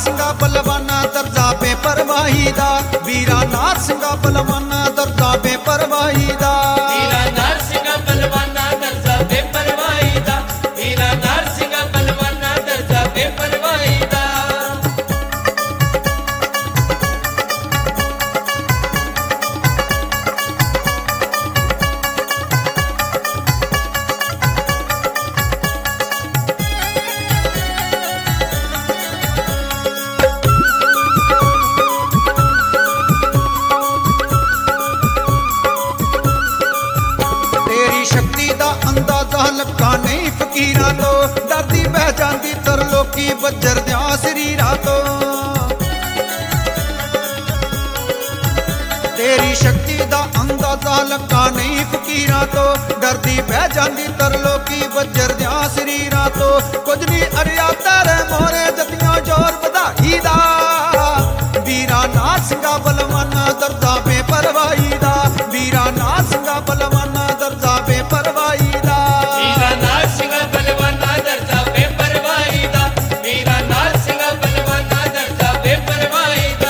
ਸਿੰਘਾ ਬਲਵਾਨਾ ਦਰਜਾ ਬੇਪਰਵਾਹੀ ਦਾ, ਵੀਰਾ ਨਾਰ ਸਿੰਘਾ ਬਲਵਾਨਾ ਦਰਜਾ ਬੇਪਰਵਾਹੀ ਦਾ। ਵੀਰਾ ਨਾਰ ਸਿੰਘਾ ਬਲਵਾਨਾ ਦਰਜਾ ਬੇਪਰਵਾਹੀ ਦਾ, ਵੀਰਾ ਨਾਰ ਸਿੰਘਾ ਬਲਵਾਨਾ ਦਰਜਾ ਬੇਪਰਵਾਹੀ ਦਾ। ਲੱਖਾਂ ਨਹੀਂ ਫਕੀਰਾਂ ਤੋਂ, ਡਰਦੀ ਬਹਿ ਜਾਂਦੀ ਤਰਲੋਕੀ ਬੱਜਰ ਦਿਆਂ ਸਰੀਰਾਂ ਤੋਂ। ਤੇਰੀ ਸ਼ਕਤੀ ਦਾ ਅੰਦਾਜ਼ਾ ਲੱਖਾਂ ਨਹੀਂ ਫਕੀਰਾਂ ਤੋਂ, ਡਰਦੀ ਬਹਿ ਜਾਂਦੀ ਤਰਲੋਕੀ ਬੱਜਰ ਦਿਆਂ ਸਰੀਰਾਂ ਤੋਂ। ਕੁਝ ਨਹੀਂ ਅੜਿਆ ਤੇਰੇ ਮੋਹਰੇ ਜੱਤੀਆਂ ਜ਼ੋਰ ਵਧਾਈ ਦਾ, ਵੀਰਾ ਨਾਰ ਸਿੰਘਾ ਬਲਵਾਨਾ ਦਰਜਾ ਬੇਪਰਵਾਹੀ ਦਾ, ਵੀਰਾ ਨਾਰ ਸਿੰਘਾ ਬਲਵਾਨਾ ਦਰਜਾ ਬੇਪਰਵਾਹੀ ਦਾ। ਵੀਰਾ ਨਾਰ ਸਿੰਘਾ ਬਲਵਾਨਾ ਦਰਜਾ ਬੇਪਰਵਾਹੀ ਦਾ, ਵੀਰਾ ਨਾਰ ਸਿੰਘਾ ਬਲਵਾਨਾ ਦਰਜਾ ਬੇਪਰਵਾਹੀ ਦਾ।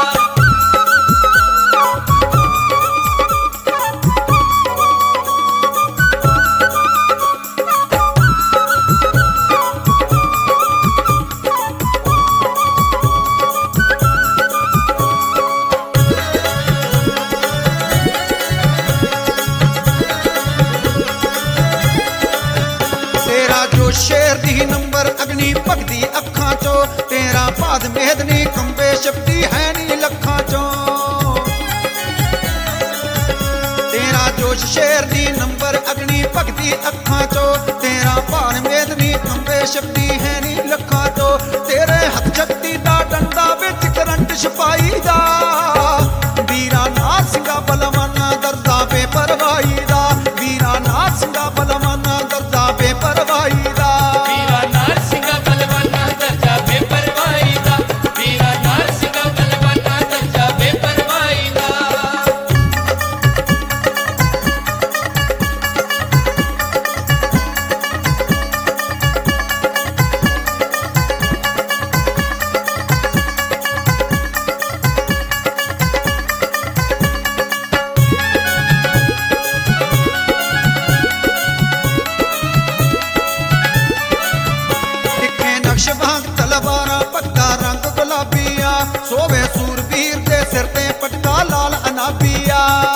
ਸ਼ੇਰ ਦੀ ਨੰਬਰ ਅਗਨੀ ਭਗਦੀ ਅੱਖਾਂ ਚੋਂ, ਤੇਰਾ ਬਾਦ ਮੇਦਨੀ ਕੰਬੇ ਸ਼ਕਤੀ ਹੈ ਨੀ ਲੱਖਾਂ ਚੋਂ। ਤੇਰਾ ਜੋਸ਼ ਸ਼ੇਰ ਦੀ ਨੰਬਰ ਅਗਨੀ ਭਗਦੀ ਅੱਖਾਂ ਚੋਂ, ਤੇਰਾ ਬਾਦ ਮੇਦਨੀ ਕੰਬੇ ਸ਼ਕਤੀ ਹੈ ਨੀ ਲੱਖਾਂ ਚੋਂ। ਤੇਰੇ ਹੱਥ ਸ਼ਕਤੀ ਦਾ ਡੰਡਾ ਵਿੱਚ ਕਰੰਟ ਛਪਾਈ ਦਾ, ਵੀਰਾ ਨਾਰ ਸਿੰਘਾ ਬਲਵਾਨਾ ਦਰਜਾ ਬੇਪਰਵਾਹੀ ਦਾ, ਵੀਰਾ ਨਾਰ ਸਿੰਘਾ ਬਲਵਾਨਾ ਦਰਜਾ ਬੇਪਰਵਾਹੀ ਦਾ। ਸੋਵੇ ਸੂਰਬੀਰ ਦੇ ਸਿਰ ਤੇ ਪਟਕਾ ਲਾਲ ਅਨਾਬੀਆ,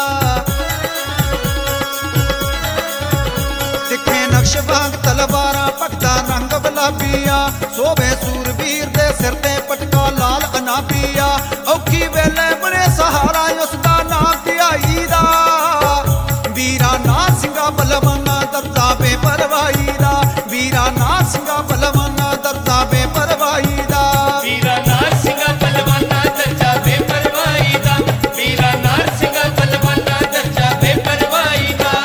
ਤਿੱਖੇ ਨਕਸ਼ ਵਾਂਗ ਤਲਵਾਰਾਂ ਭਗਦਾ ਰੰਗ ਗੁਲਾਬੀਆ। ਸੋਵੇ ਸੂਰਬੀਰ ਦੇ ਸਿਰ ਤੇ ਪਟਕਾ ਲਾਲ ਅਨਾਬੀਆ, ਔਖੀ ਵੇਲੇ ਬਣੇ ਸਹਾਰਾ ਉਸ ਦਾ ਨਾਮ ਧਿਆਈ ਦਾ, ਵੀਰਾ ਨਾਰ ਸਿੰਘਾ ਬਲਵਾਨਾ ਦਰਜਾ ਬੇਪਰਵਾਹੀ ਦਾ, ਵੀਰਾ ਨਾਰ ਸਿੰਘਾ ਬਲਵਾਨਾ ਦਰਜਾ ਬੇਪਰਵਾਹੀ ਦਾ। ਵੀਰਾ ਨਾਰ ਸਿੰਘਾ ਬਲਵਾਨਾ ਦਰਜਾ ਬੇਪਰਵਾਹੀ ਦਾ, ਵੀਰਾ ਨਾਰ ਸਿੰਘਾ ਬਲਵਾਨਾ ਦਰਜਾ ਬੇਪਰਵਾਹੀ ਦਾ।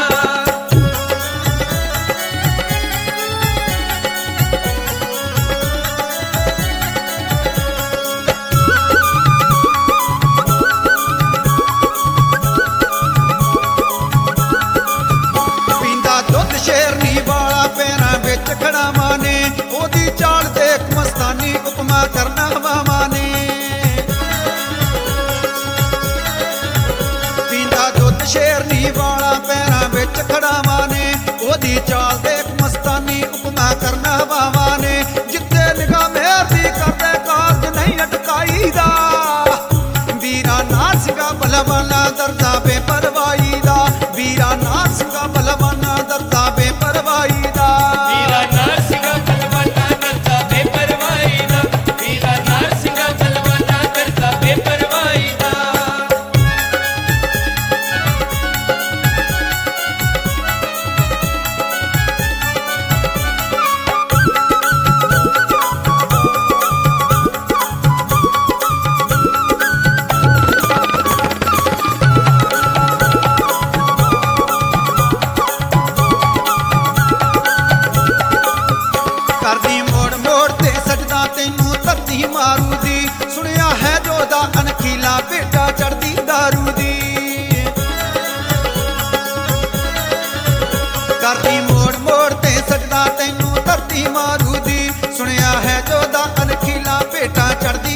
ਪੀਂਦਾ ਦੁੱਧ ਸ਼ੇਰਨੀ ਵਾਲਾ ਪੈਰਾਂ ਵਿੱਚ ਖੜਾਵਾਂ ਨੇ, ਉਹਦੀ ਚਾਲ ਦੇਖ ਮਸਤਾਨੀ ਉਪਮਾ ਕਰਨਾ ਹਵਾਵਾਂ ਨੇ। ਪੀਂਦਾ ਦੁੱਧ ਸ਼ੇਰਨੀ ਵਾਲਾ ਪੈਰਾਂ ਵਿੱਚ ਖੜਾਵਾਂ ਨੇ, ਉਹਦੀ ਚਾਲ ਦੇਖ ਮਸਤਾਨੀ ਉਪਮਾ ਕਰਨਾ ਹਵਾਵਾਂ ਨੇ। ਜਿੱਥੇ ਨਿਗਾਹ ਮੇਰ ਦੀ ਕਰਦੇ ਕਾਰਜ ਨਹੀਂ ਅਟਕਾਈ ਦਾ, ਵੀਰਾ ਨਾਰ ਸਿੰਘਾ ਬਲਵਾਨਾ ਦਰਜਾ ਬੇਪਰਵਾਹੀ ਦਾ, ਵੀਰਾ ਨਾਰ ਸਿੰਘਾ ਬਲਵਾਨਾ ਦਰਜਾ ਬੇਪਰਵਾਹੀ ਦਾ। ਵੀਰਾ ਨਾਰ ਸਿੰਘਾ ਬਲਵਾਨਾ ਦਰਜਾ ਬੇਪਰਵਾਹੀ ਦਾ, ਵੀਰਾ ਨਾਰ ਸਿੰਘਾ ਬਲਵਾਨਾ ਦਰਜਾ ਬੇਪਰਵਾਹੀ ਦਾ। ਕਰਦੀ ਮੋੜ ਮੋੜ ਤੇ ਸਜਦਾ ਤੈਨੂੰ ਧਰਤੀ ਮਾਰੂ ਦੀ, ਸੁਣਿਆ ਹੈ ਜੋਦਾ ਅਣਖੀਲਾ ਬੇਟਾ ਚੜਦੀ ਦਾਰੂ ਦੀ। ਕਰਦੀ ਮੋੜ ਮੋੜ ਤੇ ਸਜਦਾ ਤੈਨੂੰ ਧਰਤੀ ਮਾਰੂ ਦੀ, ਸੁਣਿਆ ਹੈ ਜੋਦਾ ਅਣਖੀਲਾ ਬੇਟਾ ਚੜਦੀ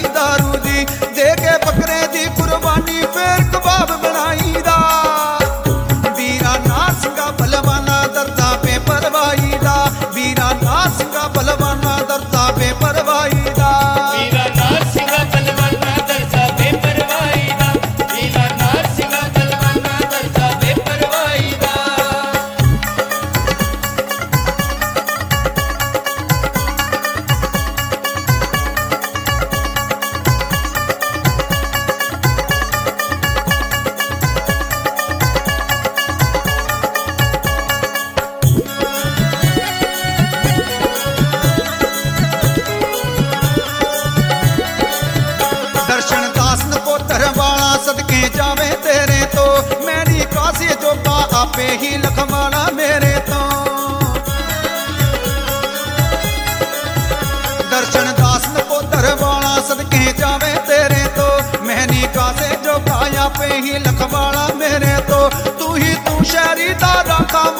ਆਪੇ ਹੀ ਲਖਵਾਲਾ ਮੇਰੇ ਤੋਂ ਦਰਸ਼ਨ ਦਾਸ ਨਕੋਦਰ ਵਾਲਾ ਸਦਕੇ ਜਾਵੇ ਤੇਰੇ ਤੋਂ ਮਹਿਨੀ ਕਾਸੇ ਜੋ ਪਾਇਆ ਆਪੇ ਹੀ ਲਖਵਾਲਾ ਮੇਰੇ ਤੋਂ ਤੂੰ ਹੀ ਤੂੰ ਸ਼ਹਿਰੀ ਦਾ ਰਾਖਾ